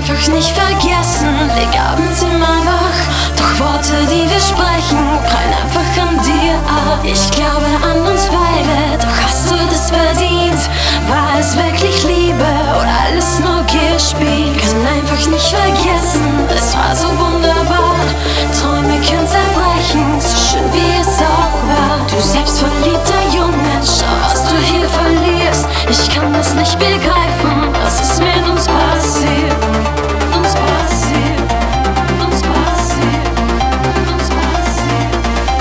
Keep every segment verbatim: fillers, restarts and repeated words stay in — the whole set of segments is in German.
einfach nicht vergessen, leg abends immer wach. Doch Worte, die wir sprechen, prallen einfach an dir ab. Ich glaube an uns beide, doch hast du das verdient? War es wirklich Liebe oder alles nur gespielt? Kann einfach nicht vergessen, es war so wunderbar. Träume können zerbrechen, so schön wie es auch war. Du selbstverliebter Junge, schau, was du hier verlierst. Ich kann das nicht begreifen, was ist mit uns passiert? Uns passiert, uns passiert, uns passiert,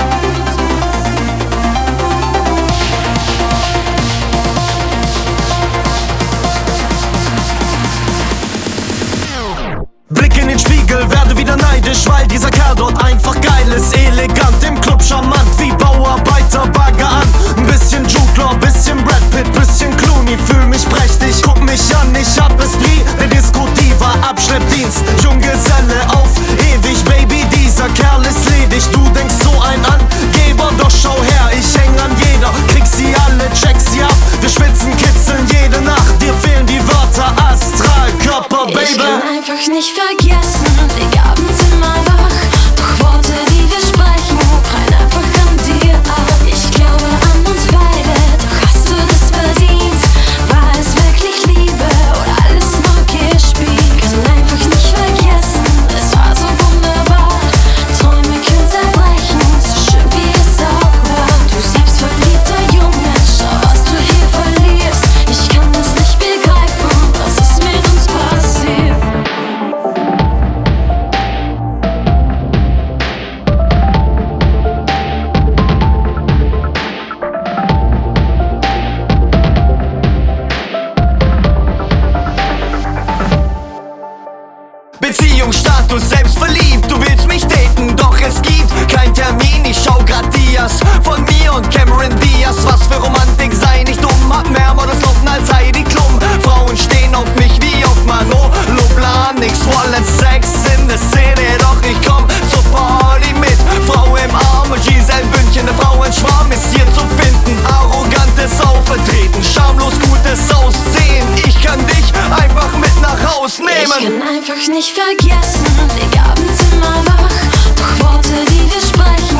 uns passiert. Blick in den Spiegel, werde wieder neidisch, weil dieser Kerl dort einfach geil ist. Elegant, im Club charmant, wie Bauarbeiter, Bagger an. Ein bisschen Jude Law, bisschen Brad Pitt, bisschen Clooney, fühl mich prächtig. Guck mich an, ich hab es wie der Disco Diva, Abschleppdienst, Junggeselle auf ewig, Baby, dieser Kerl ist ledig. Du denkst so ein Angeber, doch schau her, ich häng an jeder. Krieg sie alle, check sie ab, wir schwitzen, kitzeln jede Nacht. Dir fehlen die Wörter, Astral, Körper, Baby. Ich kann einfach nicht vergessen, leg abends immer wach. Doch Worte, die wir sprechen, prallen einfach an dir ab. Ich glaube an uns beide, doch hast du das verdient? War es wirklich Liebe oder alles nur gespielt? Kann einfach nicht vergessen, es war so wunderbar. Träume können zerbrechen, so schön wie es auch war. Du selbstverliebter Junge, schau, was du hier verlierst. Ich kann das nicht begreifen, was ist mit uns passiert? Beziehungsstatus, selbstverliebt, du willst mich daten, doch es gibt kein Termin. Ich schau grad Dias von mir und Cameron Diaz. Was für Romantik, sei nicht dumm, hab mehr Laufen als Heidi Klum. Frauen stehen auf mich wie auf Manolo Blahnik. Swallen Sex in der Szene, doch ich komm zur Party mit. Frau im Arm und Giselle Bündchen, der Frauenschwarm ist hier zu finden. Arrogantes Auftreten, schamlos gutes Aussehen. Ich kann dich einfach mit nach Haus nehmen. Ich kann einfach nicht vergessen, leg abends immer wach. Doch Worte, die wir sprechen,